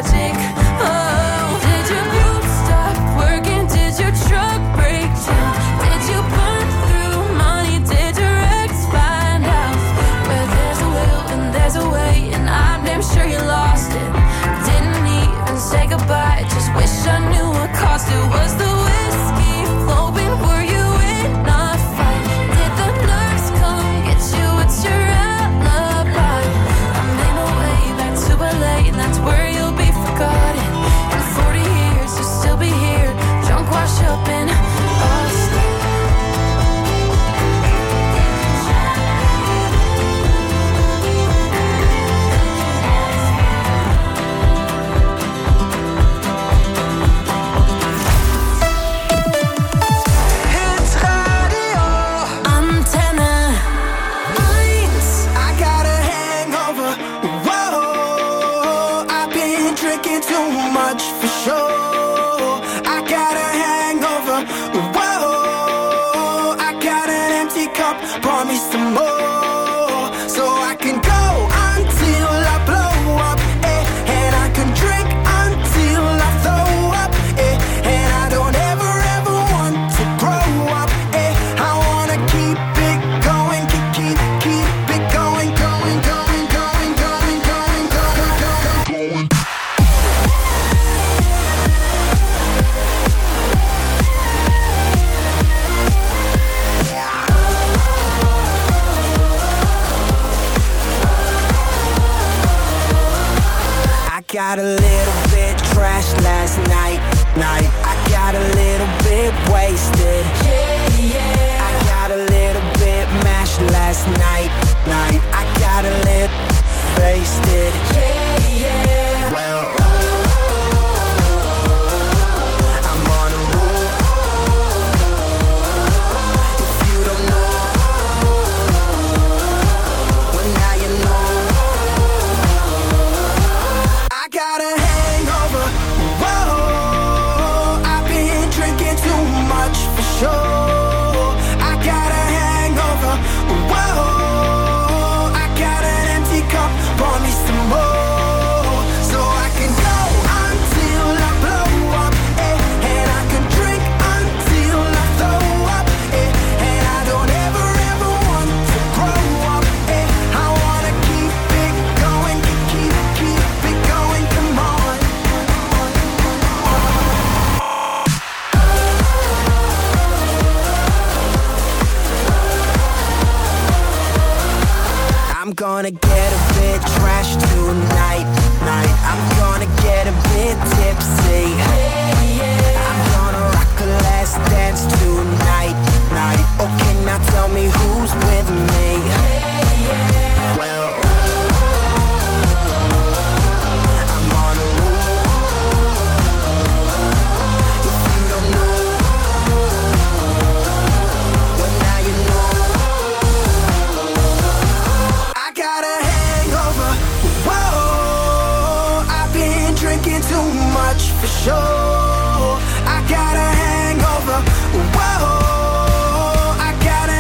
logic. Oh, did your boot stop working? Did your truck break down? Did you burn through money? Did your ex find out? Where there's a will and there's a way, and I'm damn sure you lost it. Didn't even say goodbye, just wish I knew what cost it. Was the whiskey flowing? Were you in a fight? Did the nurse come get you? What's your alibi? I made my way back to LA, and that's where you'll be forgotten. In 40 years you'll still be here, drunk, washed up in Austin. Pour me some more, so I can go until I blow up, and I can drink until I throw up, and I don't ever want to grow up, I wanna keep it going, keep it going, going, going, going, going, going, going, going. Got a little bit trashed last night. I got a little bit wasted. I got a little bit mashed last night. I got a little wasted. Well, I'm on a roll. If you don't know, well now you know. I got a hangover, whoa, I've been drinking too much for sure. I got a hangover, whoa, I got an empty cup, pour me some more, so I can go until I blow up, and I can drink until I throw up, and I don't ever want to grow up, I wanna keep it going, keep it going, come on. I'm gonna get a bit trashed tonight. I'm gonna get a bit tipsy. I'm gonna rock a last dance tonight. Okay, now tell me who's with me. Well, I'm on a roll. If you don't know, well now you know. I got a hangover, whoa, I've been drinking too much for sure. I got a hangover, whoa, I got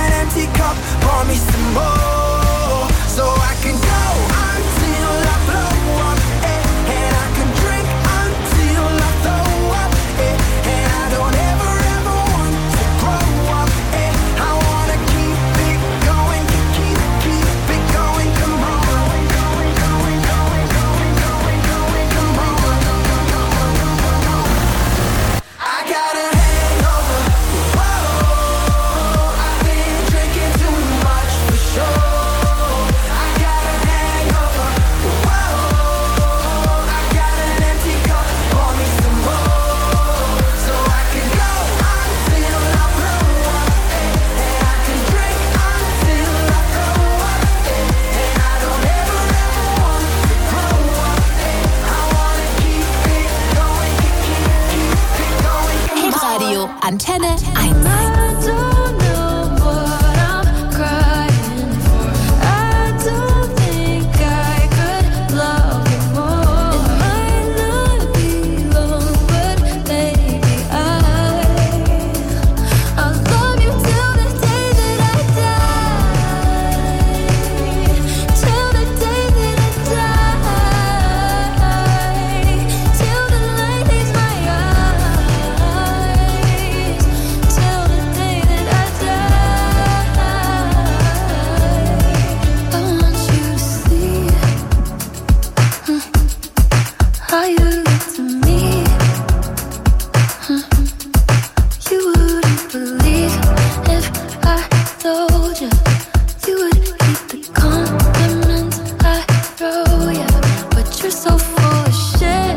told you you would keep the compliments I wrote you, but you're so full of shit.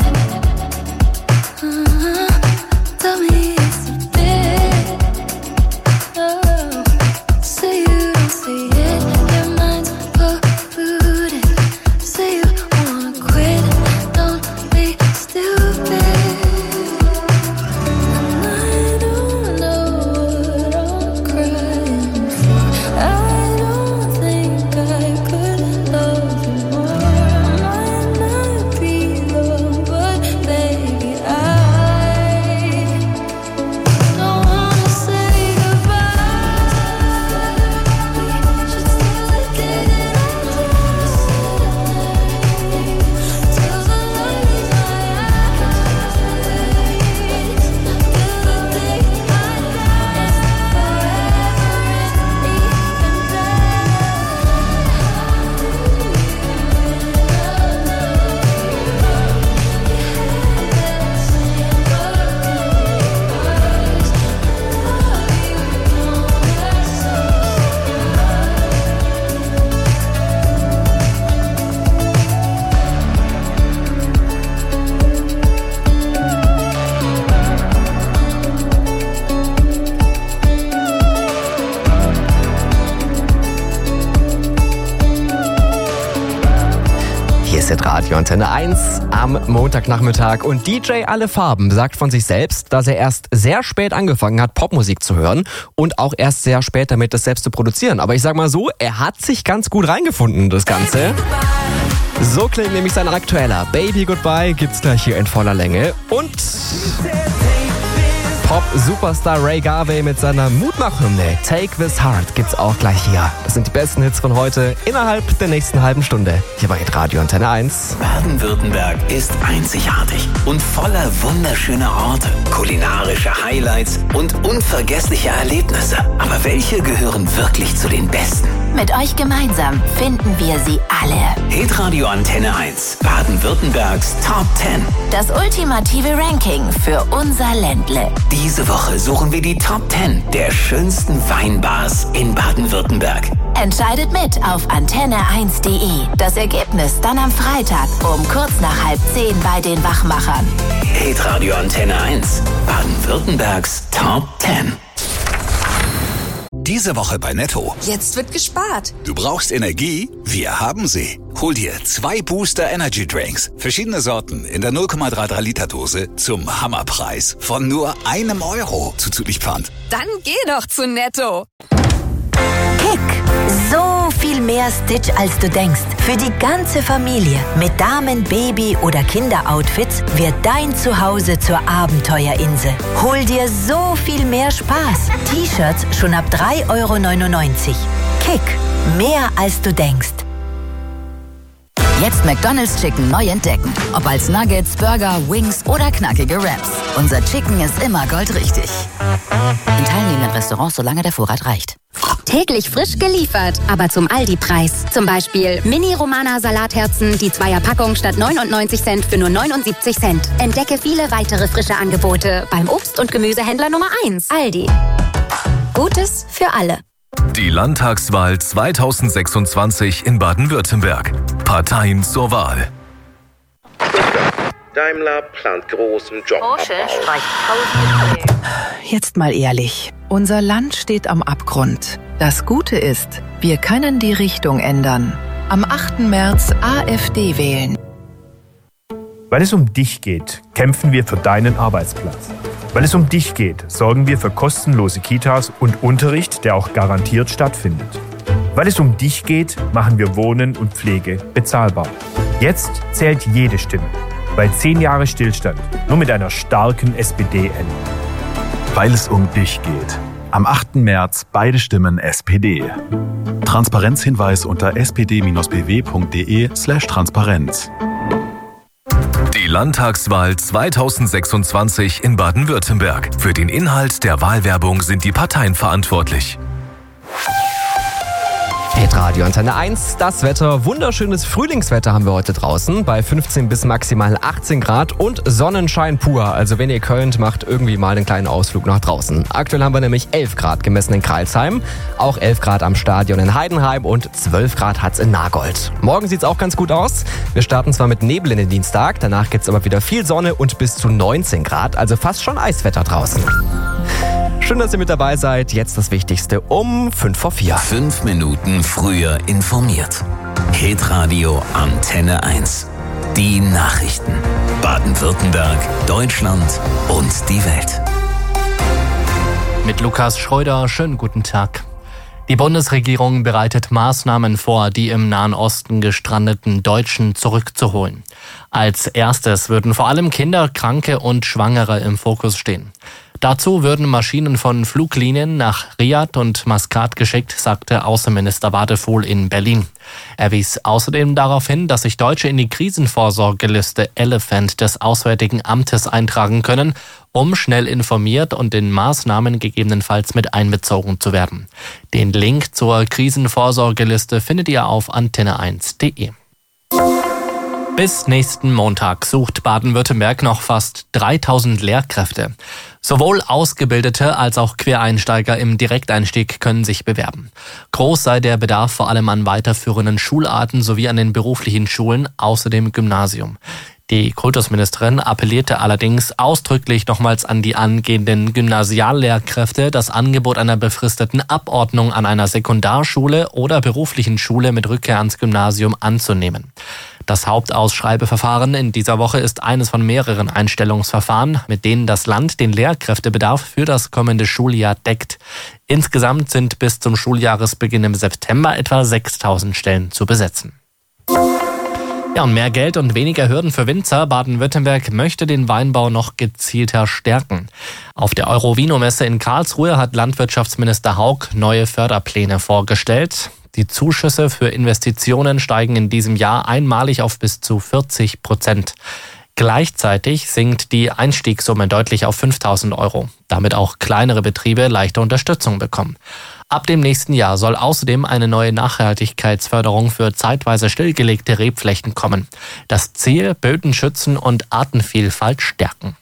Tell me it's a bit. Oh, say you don't see it. Your mind's polluted. Say you wanna quit. Don't be stupid. And I don't know what I'm crying for. I don't think I could love you more. Might not be love, but baby, I don't wanna say goodbye. We should still get it on till the light in my eyes. Till the day I die, Hier ist Radio Antenne 1 am Montagnachmittag und DJ Alle Farben sagt von sich selbst, dass er erst sehr spät angefangen hat, Popmusik zu hören und auch erst sehr spät damit, das selbst zu produzieren. Aber ich sag mal so, er hat sich ganz gut reingefunden, das Ganze. So klingt nämlich sein aktueller Baby Goodbye, gibt's gleich hier in voller Länge. Und Pop-Superstar Ray Garvey mit seiner Mutmach-Hymne Take This Heart gibt's auch gleich hier. Das sind die besten Hits von heute innerhalb der nächsten halben Stunde. Hier bei Radio Antenne 1. Baden-Württemberg ist einzigartig und voller wunderschöner Orte, kulinarische Highlights und unvergessliche Erlebnisse. Aber welche gehören wirklich zu den besten? Mit euch gemeinsam finden wir sie alle. Hitradio Antenne 1, Baden-Württembergs Top 10. Das ultimative Ranking für unser Ländle. Diese Woche suchen wir die Top 10 der schönsten Weinbars in Baden-Württemberg. Entscheidet mit auf antenne1.de. Das Ergebnis dann am Freitag um kurz nach 9:30 bei den Wachmachern. Hitradio Antenne 1, Baden-Württembergs Top 10. Diese Woche bei Netto. Jetzt wird gespart. Du brauchst Energie? Wir haben sie. Hol dir 2 Booster Energy Drinks. Verschiedene Sorten in der 0,33 Liter Dose zum Hammerpreis von nur €1 zuzüglich Pfand. Dann geh doch zu Netto. Kick. So viel mehr Stitch, als du denkst. Für die ganze Familie. Mit Damen-, Baby- oder Kinderoutfits wird dein Zuhause zur Abenteuerinsel. Hol dir so viel mehr Spaß. T-Shirts schon ab €3,99. Kick. Mehr, als du denkst. Jetzt McDonald's Chicken neu entdecken. Ob als Nuggets, Burger, Wings oder knackige Wraps. Unser Chicken ist immer goldrichtig. In teilnehmenden Restaurants, solange der Vorrat reicht. Täglich frisch geliefert, aber zum Aldi-Preis. Zum Beispiel Mini-Romana-Salatherzen, die 2er-Packung statt 99 Cent für nur 79 Cent. Entdecke viele weitere frische Angebote beim Obst- und Gemüsehändler Nummer 1. Aldi. Gutes für alle. Die Landtagswahl 2026 in Baden-Württemberg. Parteien zur Wahl. Daimler plant großen Jobabbau. Jetzt mal ehrlich. Unser Land steht am Abgrund. Das Gute ist, wir können die Richtung ändern. Am 8. März AfD wählen. Weil es um dich geht, kämpfen wir für deinen Arbeitsplatz. Weil es um dich geht, sorgen wir für kostenlose Kitas und Unterricht, der auch garantiert stattfindet. Weil es um dich geht, machen wir Wohnen und Pflege bezahlbar. Jetzt zählt jede Stimme. Weil 10 Jahre Stillstand nur mit einer starken SPD enden. Weil es um dich geht. Am 8. März beide Stimmen SPD. Transparenzhinweis unter spd-bw.de/Transparenz. Die Landtagswahl 2026 in Baden-Württemberg. Für den Inhalt der Wahlwerbung sind die Parteien verantwortlich. hört Radio Antenne 1. Das Wetter, wunderschönes Frühlingswetter haben wir heute draußen. Bei 15 bis maximal 18 Grad und Sonnenschein pur. Also wenn ihr könnt, macht irgendwie mal einen kleinen Ausflug nach draußen. Aktuell haben wir nämlich 11 Grad gemessen in Crailsheim. Auch 11 Grad am Stadion in Heidenheim und 12 Grad hat's in Nagold. Morgen sieht's auch ganz gut aus. Wir starten zwar mit Nebel in den Dienstag, danach gibt's aber wieder viel Sonne und bis zu 19 Grad. Also fast schon Eiswetter draußen. Schön, dass ihr mit dabei seid. Jetzt das Wichtigste um 5:04. 5 Minuten früher informiert. Hitradio Antenne 1. Die Nachrichten. Baden-Württemberg, Deutschland und die Welt. Mit Lukas Schröder, schönen guten Tag. Die Bundesregierung bereitet Maßnahmen vor, die im Nahen Osten gestrandeten Deutschen zurückzuholen. Als erstes würden vor allem Kinder, Kranke und Schwangere im Fokus stehen. Dazu würden Maschinen von Fluglinien nach Riad und Maskat geschickt, sagte Außenminister Wadefuhl in Berlin. Er wies außerdem darauf hin, dass sich Deutsche in die Krisenvorsorgeliste Elephant des Auswärtigen Amtes eintragen können, um schnell informiert und in Maßnahmen gegebenenfalls mit einbezogen zu werden. Den Link zur Krisenvorsorgeliste findet ihr auf antenne1.de. Bis nächsten Montag sucht Baden-Württemberg noch fast 3000 Lehrkräfte. Sowohl Ausgebildete als auch Quereinsteiger im Direkteinstieg können sich bewerben. Groß sei der Bedarf vor allem an weiterführenden Schularten sowie an den beruflichen Schulen außer dem Gymnasium. Die Kultusministerin appellierte allerdings ausdrücklich nochmals an die angehenden Gymnasiallehrkräfte, das Angebot einer befristeten Abordnung an einer Sekundarschule oder beruflichen Schule mit Rückkehr ans Gymnasium anzunehmen. Das Hauptausschreibeverfahren in dieser Woche ist eines von mehreren Einstellungsverfahren, mit denen das Land den Lehrkräftebedarf für das kommende Schuljahr deckt. Insgesamt sind bis zum Schuljahresbeginn im September etwa 6000 Stellen zu besetzen. Ja, und mehr Geld und weniger Hürden für Winzer. Baden-Württemberg möchte den Weinbau noch gezielter stärken. Auf der Eurovino-Messe in Karlsruhe hat Landwirtschaftsminister Haug neue Förderpläne vorgestellt. Die Zuschüsse für Investitionen steigen in diesem Jahr einmalig auf bis zu 40%. Gleichzeitig sinkt die Einstiegssumme deutlich auf 5.000 €, damit auch kleinere Betriebe leichte Unterstützung bekommen. Ab dem nächsten Jahr soll außerdem eine neue Nachhaltigkeitsförderung für zeitweise stillgelegte Rebflächen kommen. Das Ziel: Böden schützen und Artenvielfalt stärken.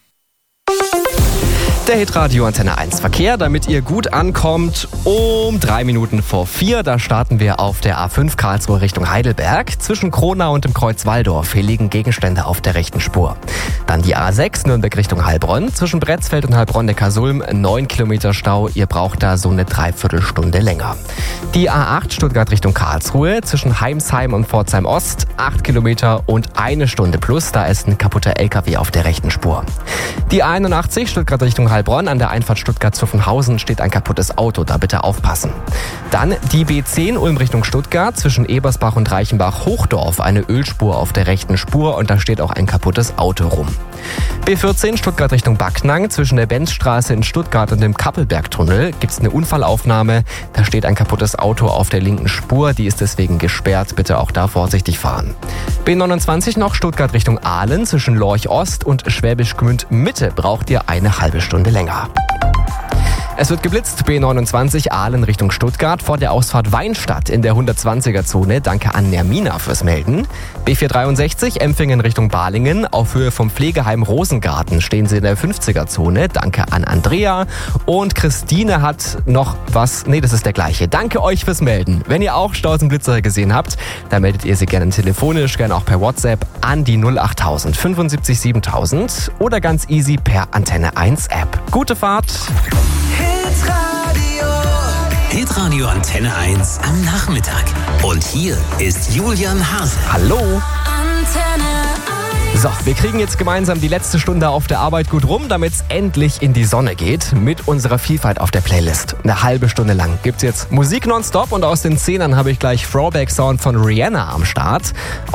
Der Hitradio Antenne 1 Verkehr, damit ihr gut ankommt, um 3 Minuten vor 4. Da starten wir auf der A5 Karlsruhe Richtung Heidelberg. Zwischen Kronau und dem Kreuz Walldorf. Hier liegen Gegenstände auf der rechten Spur. Dann die A6 Nürnberg Richtung Heilbronn. Zwischen Bretzfeld und Heilbronn-Neckarsulm 9 Kilometer Stau. Ihr braucht da so eine Dreiviertelstunde länger. Die A8 Stuttgart Richtung Karlsruhe. Zwischen Heimsheim und Pforzheim Ost 8 Kilometer und 1 Stunde plus. Da ist ein kaputter LKW auf der rechten Spur. Die A81 Stuttgart Richtung Heilbronn, an der Einfahrt Stuttgart-Zuffenhausen steht ein kaputtes Auto, da bitte aufpassen. Dann die B10 Ulm Richtung Stuttgart, zwischen Ebersbach und Reichenbach-Hochdorf eine Ölspur auf der rechten Spur und da steht auch ein kaputtes Auto rum. B14 Stuttgart Richtung Backnang, zwischen der Benzstraße in Stuttgart und dem Kappelbergtunnel gibt's eine Unfallaufnahme, da steht ein kaputtes Auto auf der linken Spur, die ist deswegen gesperrt, bitte auch da vorsichtig fahren. B29 noch Stuttgart Richtung Aalen, zwischen Lorch Ost und Schwäbisch Gmünd Mitte braucht ihr eine halbe Stunde länger. Es wird geblitzt, B29 Aalen Richtung Stuttgart vor der Ausfahrt Weinstadt in der 120er-Zone. Danke an Nermina fürs Melden. B463 Empfingen Richtung Balingen. Auf Höhe vom Pflegeheim Rosengarten stehen sie in der 50er-Zone. Danke an Andrea. Und Christine hat noch was. Nee, das ist der gleiche. Danke euch fürs Melden. Wenn ihr auch Staus und Blitzer gesehen habt, dann meldet ihr sie gerne telefonisch, gerne auch per WhatsApp an die 08000 75 7000 oder ganz easy per Antenne 1 App. Gute Fahrt! Hitradio Antenne 1 am Nachmittag. Und hier ist Julian Hase. Hallo. Antenne 1. So, wir kriegen jetzt gemeinsam die letzte Stunde auf der Arbeit gut rum, damit es endlich in die Sonne geht mit unserer Vielfalt auf der Playlist. Eine halbe Stunde lang gibt's jetzt Musik nonstop und aus den 10ern habe ich gleich Throwback Sound von Rihanna am Start.